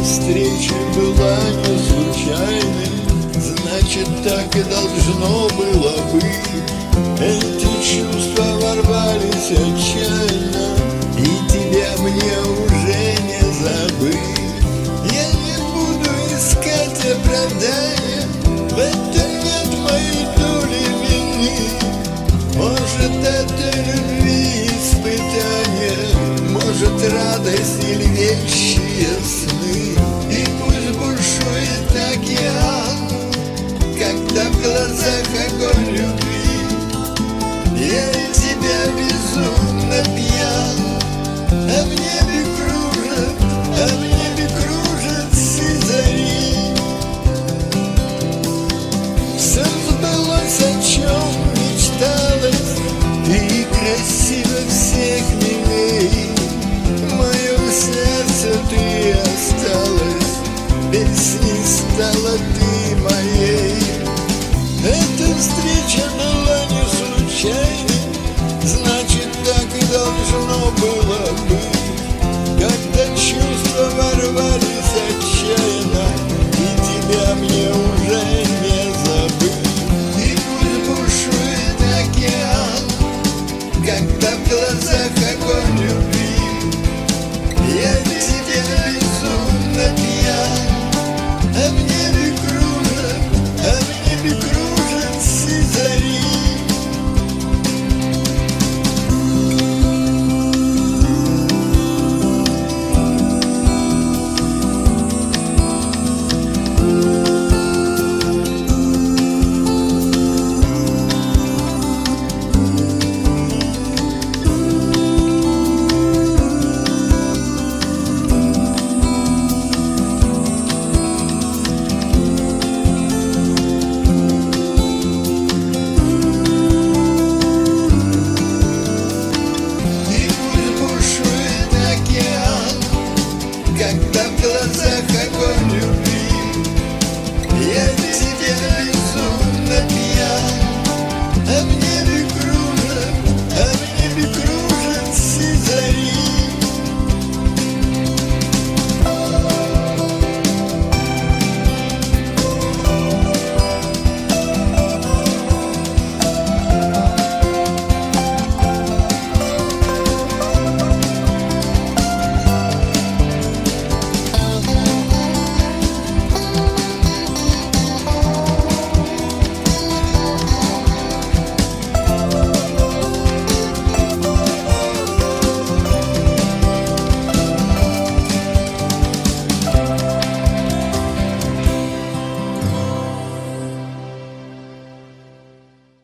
встреча была не случайной, значит, так и должно было быть. Эти чувства ворвались отчаянно, и тебя мне уже не забыть. Я не буду искать оправдания, в этом нет моей доли вины. Может, это любви испытание, может, радость или вещие сны. И пусть бушует океан, когда в глазах огонь любви, я тебя безумно пьян, а в небе кружат сизари. Все сбылось, о чем мечталось, и красиво всех милей. В моем сердце ты осталась, песней стала ты моей. Эта встреча